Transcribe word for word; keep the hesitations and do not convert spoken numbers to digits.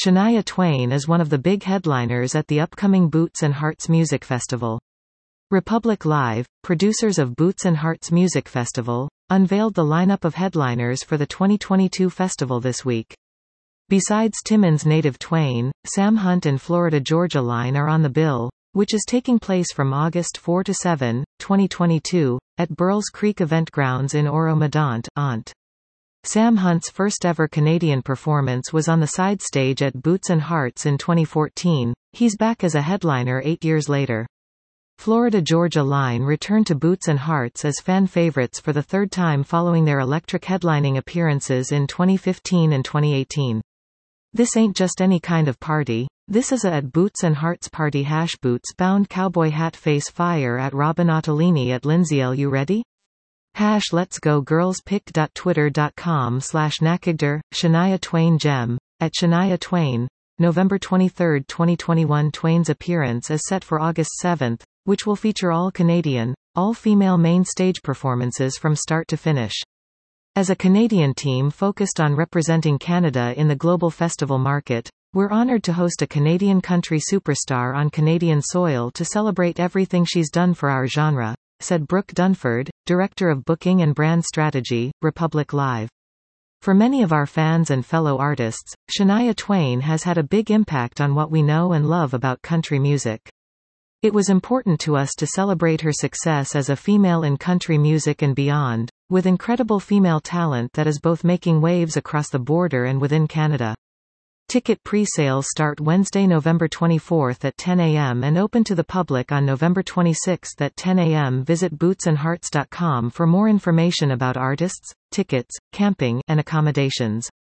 Shania Twain is one of the big headliners at the upcoming Boots and Hearts Music Festival. Republic Live, producers of Boots and Hearts Music Festival, unveiled the lineup of headliners for the twenty twenty-two festival this week. Besides Timmins native Twain, Sam Hunt and Florida Georgia Line are on the bill, which is taking place from August fourth to seventh, twenty twenty-two, at Burles Creek Event Grounds in Oro-Medonte, Ont. Sam Hunt's first-ever Canadian performance was on the side stage at Boots and Hearts in twenty fourteen. He's back as a headliner eight years later. Florida Georgia Line returned to Boots and Hearts as fan favorites for the third time following their electric headlining appearances in twenty fifteen and twenty eighteen. This ain't just any kind of party. This is a at Boots and Hearts party. Hash boots bound cowboy hat face fire at Robin Ottolini at Lindsay. L. You ready? Hash let's go girls pic.twitter.com slash nakigder, Shania Twain gem, at Shania Twain, November twenty-third twenty twenty-one. Twain's appearance is set for August seventh, which will feature all Canadian, all-female main stage performances from start to finish. As a Canadian team focused on representing Canada in the global festival market, we're honored to host a Canadian country superstar on Canadian soil to celebrate everything she's done for our genre, said Brooke Dunford, Director of Booking and Brand Strategy, Republic Live. For many of our fans and fellow artists, Shania Twain has had a big impact on what we know and love about country music. It was important to us to celebrate her success as a female in country music and beyond, with incredible female talent that is both making waves across the border and within Canada. Ticket pre-sales start Wednesday, November twenty-fourth at ten a m and open to the public on November twenty-sixth at ten a m Visit boots and hearts dot com for more information about artists, tickets, camping, and accommodations.